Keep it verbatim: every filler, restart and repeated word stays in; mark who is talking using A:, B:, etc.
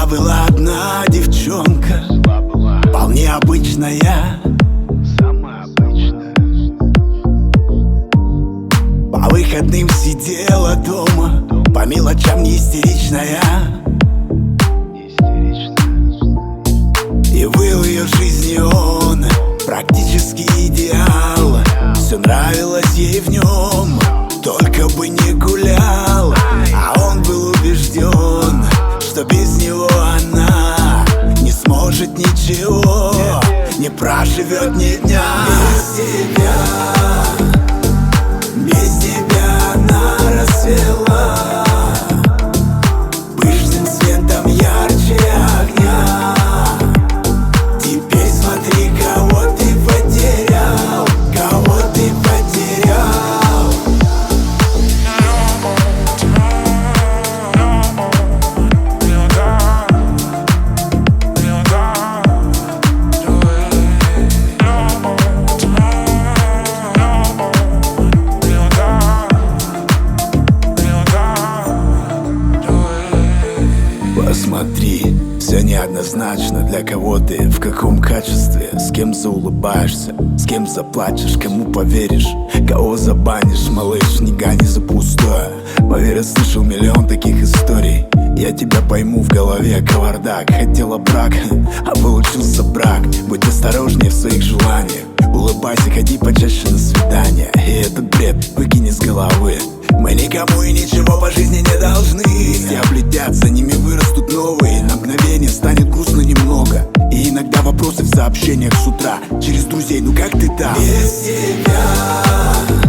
A: была одна девчонка, вполне обычная,
B: самая обычная.
A: по выходным сидела дома, по мелочам не истеричная.
B: Не истеричная.
A: И был ее жизни он практически идеал. Все нравилось ей в нем, только бы не гулял. А он был убежден, что без него она не сможет ничего, не проживет ни дня. Без тебя, без тебя она расцвела пышным светом ярче огня. Теперь смотри, кого ты потерял, кого ты потерял. Посмотри, все неоднозначно, для кого ты, в каком качестве, с кем заулыбаешься, с кем заплачешь, кому поверишь, кого забанишь, малыш, не гони за пустое. Поверь, я слышал миллион таких историй. Я тебя пойму, в голове кавардак. Хотела брак, а получился брак. Будь осторожнее в своих желаниях, улыбайся, ходи почаще на свидания. И этот бред выкини с головы. Мы никому и ничего по жизни не должны. Если облетят, за ними вырастут новые. На мгновение станет грустно немного. И иногда вопросы в сообщениях с утра через друзей, ну как ты там? Без тебя